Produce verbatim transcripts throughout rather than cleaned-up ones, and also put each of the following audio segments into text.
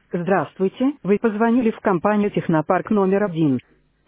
Здравствуйте, вы позвонили в компанию «Технопарк» номер один.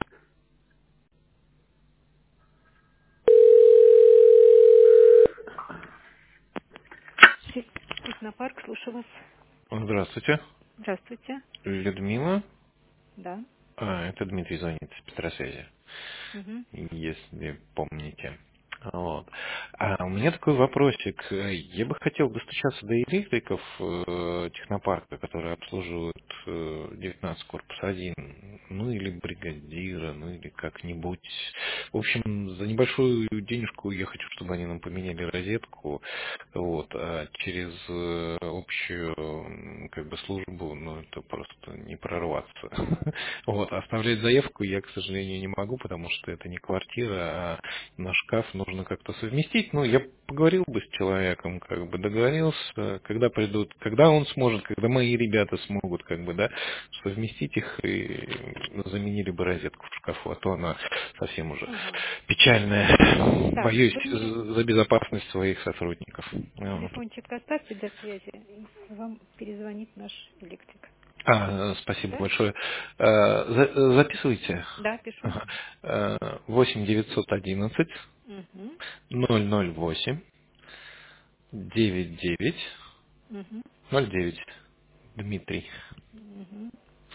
Те- Технопарк, слушаю вас. Здравствуйте, Здравствуйте. Людмила. Да. А, это Дмитрий звонит с Петросвязи, Мгм. если помните. Вот. А у меня такой вопросик. Я бы хотел достучаться до электриков э, технопарка, которые обслуживают э, девятнадцать корпус один, ну или бригадира, ну или как-нибудь. В общем, за небольшую денежку я хочу, чтобы они нам поменяли розетку. Вот, а через э, общую м, как бы службу, ну это просто не прорваться. Вот, а оставлять заявку я, к сожалению, не могу, потому что это не квартира, а на шкаф нужно как-то совместить. Ну, я поговорил бы с человеком, как бы договорился, когда придут, когда он сможет, когда мои ребята смогут, как бы, да, совместить их и заменили бы розетку в шкафу, а то она совсем уже Ага. печальная. Так, Боюсь вы мне за за безопасность своих сотрудников. Вот. телефончик оставьте для связи, и вам перезвонит наш электрик. А, спасибо Да? большое. А, за- записывайте. Да, пишу. Ага. А, восемь девятьсот одиннадцать Угу. ноль ноль восемь девять девять Угу. ноль девять. Дмитрий. Угу.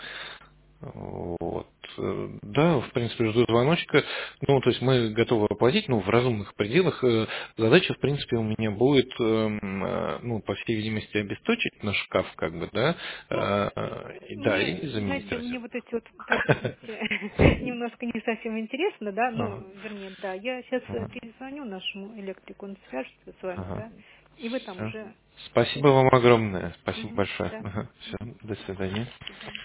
Вот. Э, Да, в принципе, жду звоночка. Ну, то есть мы готовы оплатить, ну, в разумных пределах. Э, Задача, в принципе, у меня будет, эм, э, ну, по всей видимости, обесточить наш шкаф, как бы, да, Ну, э, и, да, мне, и заменить знаете, мне розетку. вот эти вот подробности немножко не совсем интересно, да, ну, Ага, вернее, да, я сейчас ага, перезвоню нашему электрику, он свяжется с вами, ага. да, и вы там Всё. уже Спасибо вам огромное. Спасибо Мгм. большое. Да. Ага. Все, Мгм. до свидания. До свидания.